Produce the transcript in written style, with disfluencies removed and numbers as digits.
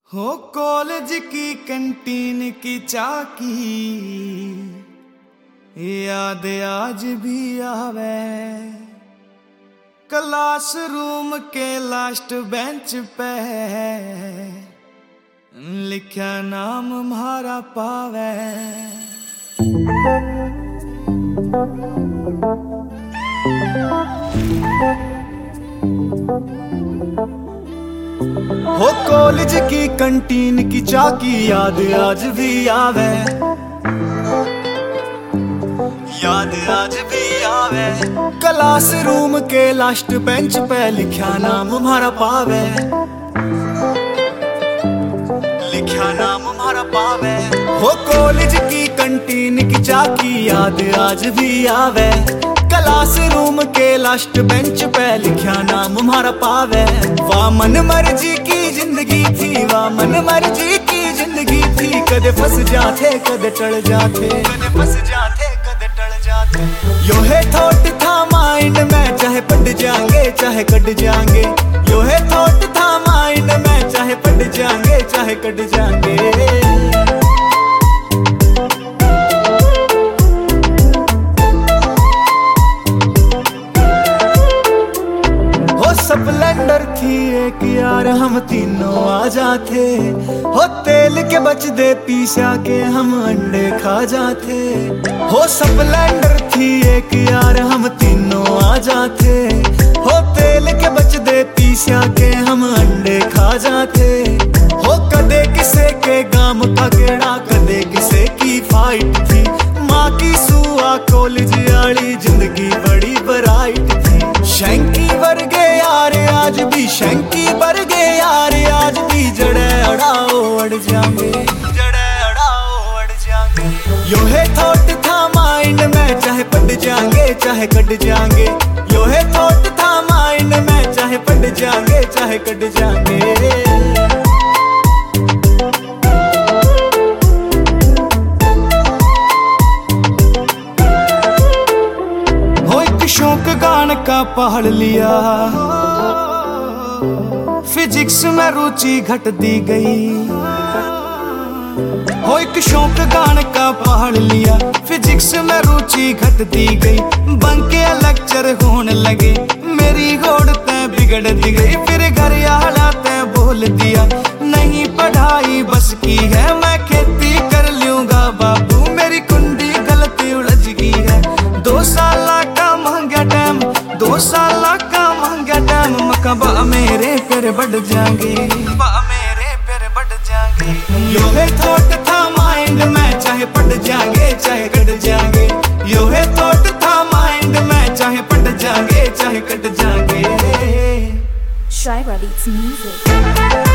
हो कॉलेज की कैंटीन की चाकी याद आज भी आवे। क्लासरूम के लास्ट बेंच पे लिखा नाम हमारा पावे। हो कॉलेज की कैंटीन की चाकी याद आज भी आवे। याद आज भी आवे। क्लासरूम के लास्ट बेंच पे लिखा नाम हमारा पावे। लिखा नाम हमारा पावे। हो कॉलेज की कैंटीन की चाकी याद आज भी आवे। क्लासरूम के लास्ट बेंच पे लिखा नाम हमारा पावे। वाह मन मर्जी की जिंदगी थी, वाह मन मर्जी की जिंदगी थी। कदे फंस जाते कदे टल जाते, कदे फंस जाते कदे टल जाते। यो है थॉट था माइंड में, चाहे पढ़ जाएंगे चाहे कट जाएंगे। यो है थॉट था माइंड में, चाहे पढ़ जाएंगे चाहे कट जाएंगे। स्प्लेंडर थी एक यार, हम तीनों आ जाते। हो तेल के बचदे पीसा के हम अंडे खा जाते। हो स्प्लेंडर थी एक यार, हम तीनों आ जाते। हो तेल के बचदे पीसा के हम अंडे खा जाते। हो कदे किसे के गाम का गेड़ा, कदे किसे की फाइट थी। माँ की सुआ कॉलेज वाली जिंदगी बड़ी ब्राइट थी। शंकी वर्गे यार आज भी, शंकी वर्गे यार आज भी। जड़े अड़ाओ अड़ जाएंगे, जड़े अड़ाओ अड़ जाएंगे। यो है थॉट था माइंड में, चाहे पढ़ जाएंगे चाहे कट जाएंगे। यो है थॉट था माइंड में, चाहे पढ़ जाएंगे चाहे कट जाएंगे। शौक गान का पढ़ लिया, फिजिक्स में रुचि घट दी गई। हो एक शौक गान का पढ़ लिया, फिजिक्स में रुचि घट दी गई। बंके लेक्चर होने लगे, मेरी गोड़ तय बिगड़ दी गई। फिर घर आला तय बोल दिया, नहीं पढ़ाई बस की है, मैं खेती कर लूंगा बाबू। मेरी कुंडी गलत उलझ गई है। 2 साल का महंगा टाइम, 2 साल का महंगा टाइम। मकबा मेरे फिर बढ़ जाएंगे, मेरे फिर बढ़ जाएंगे। यो है थॉट था माइंड में, चाहे पढ़ जाएंगे चाहे कट जाएंगे। यो है थॉट था माइंड में, चाहे पढ़ जाएंगे चाहे कट जाएंगे। Shriver Beats Music.